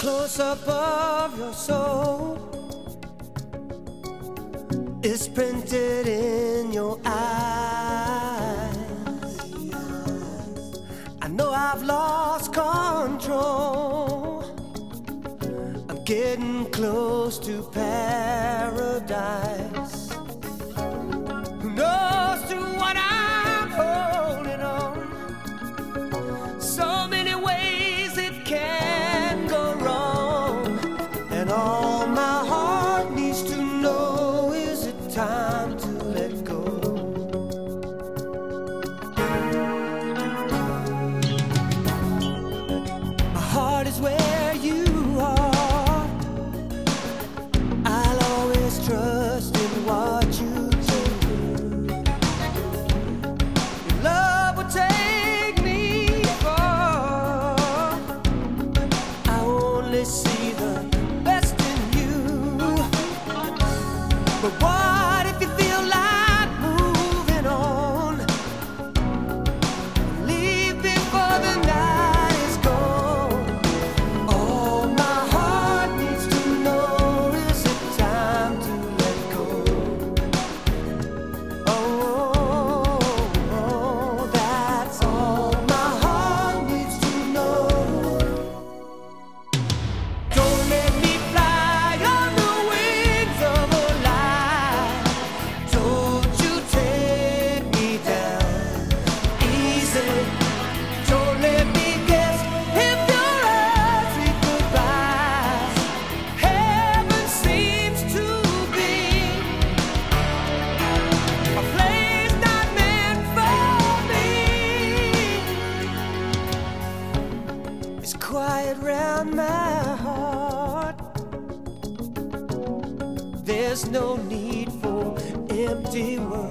close up of your soul is printed in your eyes. I know I've lost control. I'm getting close to paradise. Who knows to what I'm holding on? So many ways it can go wrong, and all my heart needs to know is it time to let go. My heart is where you are. I'll always trust in what you do. Your love will take me far. I only see the best in you. But what if you feel like moving on? Leave before the night is gone. All my heart needs to know is it time to let go. Oh, that's all my heart needs to know. Don't let me fly on the wings of a lie. Don't you take me down easily. Don't let me guess if your earthly goodbyes. Heaven seems to be a place not meant for me. It's quiet round my heart. There's no need for empty words.